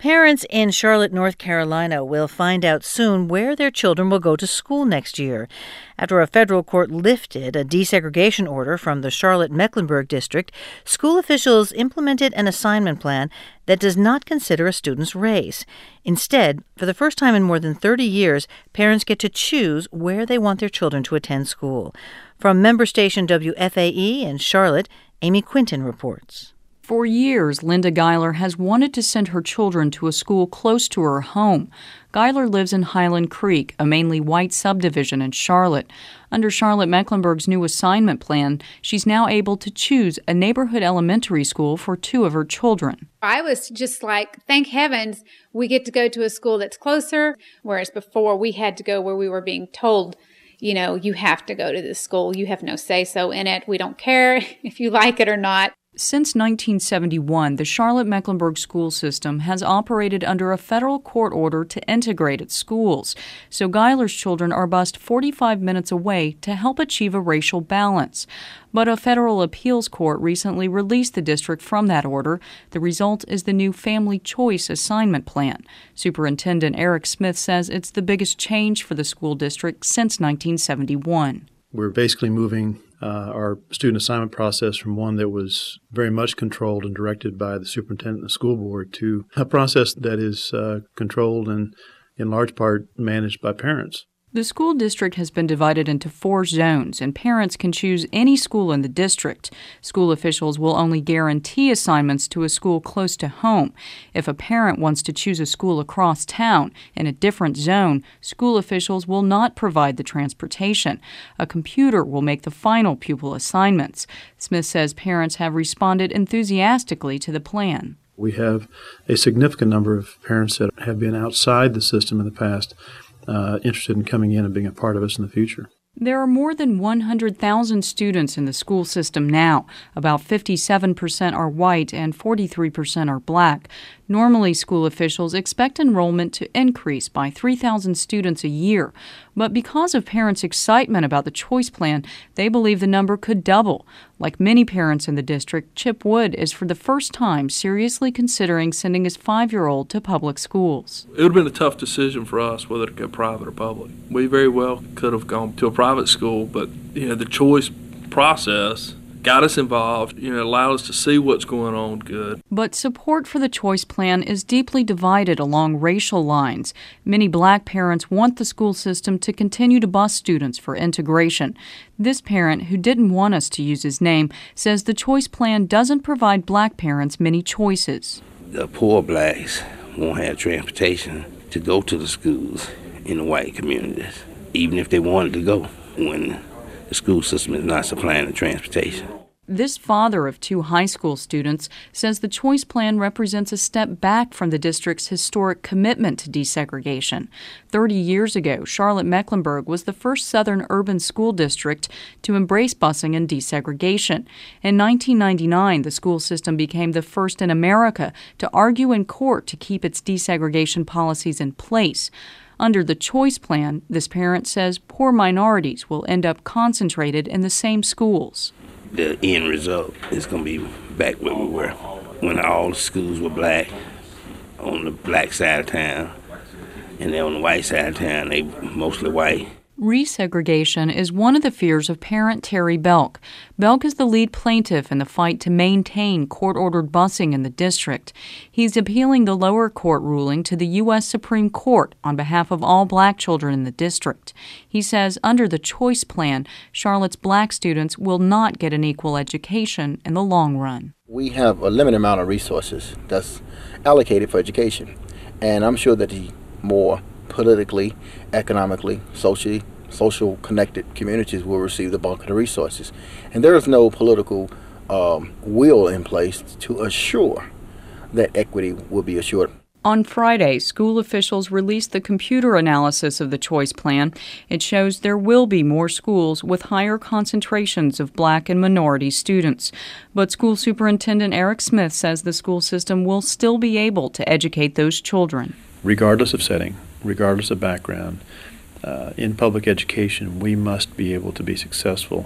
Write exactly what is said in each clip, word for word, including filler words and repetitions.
Parents in Charlotte, North Carolina will find out soon where their children will go to school next year. After a federal court lifted a desegregation order from the Charlotte-Mecklenburg district, school officials implemented an assignment plan that does not consider a student's race. Instead, for the first time in more than thirty years, parents get to choose where they want their children to attend school. From member station W F A E in Charlotte, Amy Quinton reports. For years, Linda Geiler has wanted to send her children to a school close to her home. Geiler lives in Highland Creek, a mainly white subdivision in Charlotte. Under Charlotte-Mecklenburg's new assignment plan, she's now able to choose a neighborhood elementary school for two of her children. I was just like, thank heavens we get to go to a school that's closer, whereas before we had to go where we were being told, you know, you have to go to this school. You have no say-so in it. We don't care if you like it or not. Since nineteen seventy-one, the Charlotte-Mecklenburg school system has operated under a federal court order to integrate its schools, so Geiler's children are bused forty-five minutes away to help achieve a racial balance. But a federal appeals court recently released the district from that order. The result is the new Family Choice Assignment Plan. Superintendent Eric Smith says it's the biggest change for the school district since nineteen seventy-one. We're basically moving Uh, our student assignment process from one that was very much controlled and directed by the superintendent and the school board to a process that is uh, controlled and in large part managed by parents. The school district has been divided into four zones, and parents can choose any school in the district. School officials will only guarantee assignments to a school close to home. If a parent wants to choose a school across town in a different zone, school officials will not provide the transportation. A computer will make the final pupil assignments. Smith says parents have responded enthusiastically to the plan. We have a significant number of parents that have been outside the system in the past, Uh, interested in coming in and being a part of us in the future. There are more than one hundred thousand students in the school system now. About fifty-seven percent are white and forty-three percent are black. Normally, school officials expect enrollment to increase by three thousand students a year. But because of parents' excitement about the choice plan, they believe the number could double. Like many parents in the district, Chip Wood is for the first time seriously considering sending his five-year-old to public schools. It would have been a tough decision for us whether to go private or public. We very well could have gone to a private school, but you know the choice process got us involved, you know, allowed us to see what's going on good. But support for the choice plan is deeply divided along racial lines. Many black parents want the school system to continue to bus students for integration. This parent, who didn't want us to use his name, says the choice plan doesn't provide black parents many choices. The poor blacks won't have transportation to go to the schools in the white communities, even if they wanted to go, when the school system is not supplying the transportation. This father of two high school students says the choice plan represents a step back from the district's historic commitment to desegregation. Thirty years ago, Charlotte-Mecklenburg was the first southern urban school district to embrace busing and desegregation. In nineteen ninety-nine, the school system became the first in America to argue in court to keep its desegregation policies in place. Under the choice plan, this parent says poor minorities will end up concentrated in the same schools. The end result is going to be back where we were when all the schools were black on the black side of town, and then on the white side of town, they mostly white. Resegregation is one of the fears of parent Terry Belk. Belk is the lead plaintiff in the fight to maintain court-ordered busing in the district. He's appealing the lower court ruling to the U S Supreme Court on behalf of all black children in the district. He says under the choice plan, Charlotte's black students will not get an equal education in the long run. We have a limited amount of resources that's allocated for education, and I'm sure that the more politically, economically, socially, social connected communities will receive the bulk of the resources. And there is no political um, will in place to assure that equity will be assured. On Friday, school officials released the computer analysis of the choice plan. It shows there will be more schools with higher concentrations of black and minority students. But school superintendent Eric Smith says the school system will still be able to educate those children. Regardless of setting, regardless of background, uh, in public education, we must be able to be successful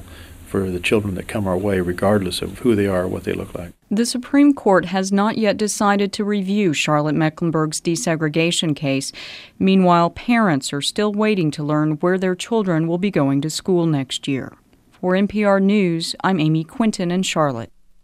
for the children that come our way, regardless of who they are or what they look like. The Supreme Court has not yet decided to review Charlotte-Mecklenburg's desegregation case. Meanwhile, parents are still waiting to learn where their children will be going to school next year. For N P R News, I'm Amy Quinton in Charlotte.